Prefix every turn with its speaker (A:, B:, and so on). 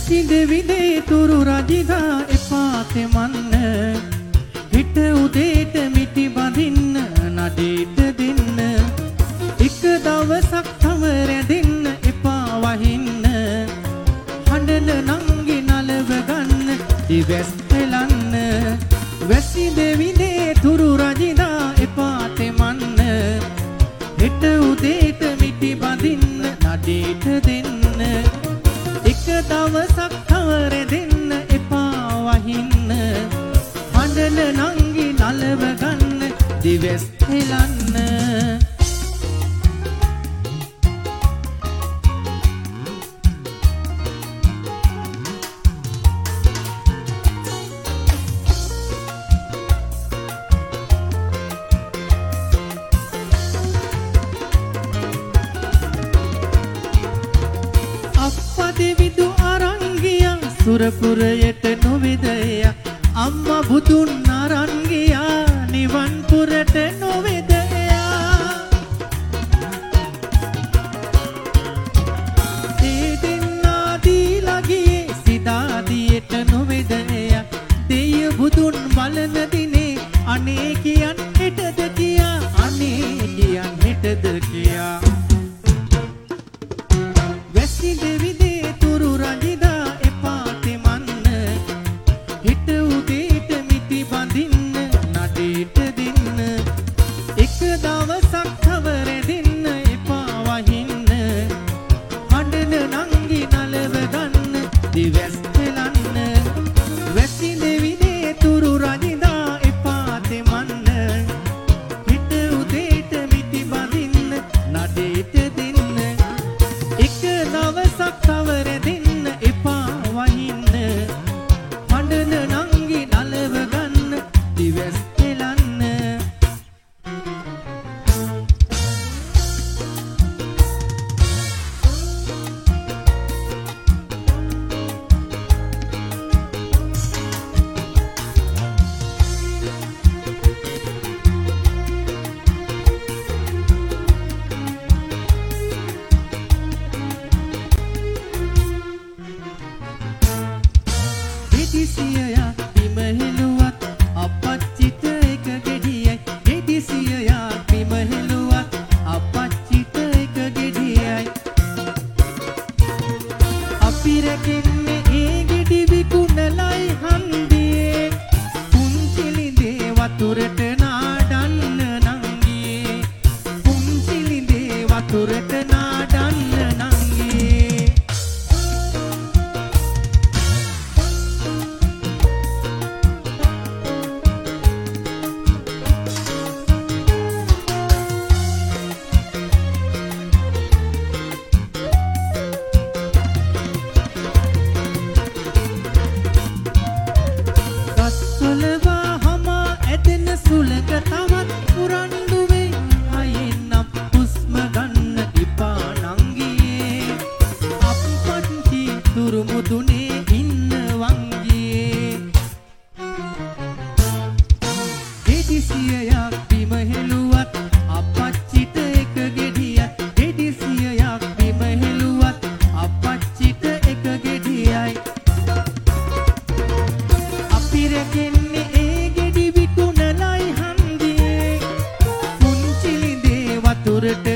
A: වැසි දෙවිදේ තුරු රජිදා එපා තෙමන්න හිට උදේට මිටි බඳින්න නඩේට දෙන්න එක දවසක් තව රැඳෙන්න එපා වහින්න හඬන නංගි නලව ගන්න දිවැස් හෙලන්න වැසි දෙවිදේ තුරු රජිදා එපා තෙමන්න හිට උදේට මිටි බඳින්න නඩේට දෙන්න එක දවසක් තව රැඳෙන්න එපා වහින්න හඬන නංගි නලව ගන්න දිවැස් හෙලන්න සුරපුරයට නොවේදයා අම්මා බුදුන් අරන් ගියා නිවන් පුරට නොවේදයා ඒ දෙන්නා දීලා ගියේ සිතාදියට නොවේදයා දෙය බුදුන් බලන දිනේ අනේ කියන් හෙටද කියා අනේ කියන් හෙටද කියා වැසි දෙවිදේ තුරු රජිදා දවසක් තව රැඳෙන්න එපා වහින්න හඬන නංගි නලව ගන්න දිවැස් හෙලන්න වැසි දෙවිදේ තුරු රජිදා එපා තෙමන්න හිට උදේට මිටි බඳින්න නඩේට දෙන්න එක දවසක් තව රැඳෙන්න එපා වහින්න හඬන නංගි නලව ගන්න දිවැස් දෙදිසියයා බිම හෙළුවත් අපච්චිට එක ගෙඩියයි දෙදිසියයා බිම හෙළුවත් අපච්චිට එක ගෙඩියයි අපි රැකෙන්නේ ඒ ගෙඩි විකුණලයි හන්දියේ පුංචිලිඳේ වතුරට නාඩන්න නංගියේ පුංචිලිඳේ වතුරට නාඩන්න නංගියේ සුලක තවත් පුරන්දුවේ අයෙන්නම් හුස්ම ගන්න ඉපා නංගියේ අප්පච්චි තුරුමුදුනේ ඉන්න වංගියේ දෙදිසියයක් බිම හෙළුවත් අප්පච්චිට එක ගෙඩියක් දෙදිසියයක් බිම හෙළුවත් අප්පච්චිට එක ගෙඩියයි අපි රැකෙන්නේ ඒ ගෙඩි විකුණලයි හන්දියේ පුංචිලිඳේ වතුරට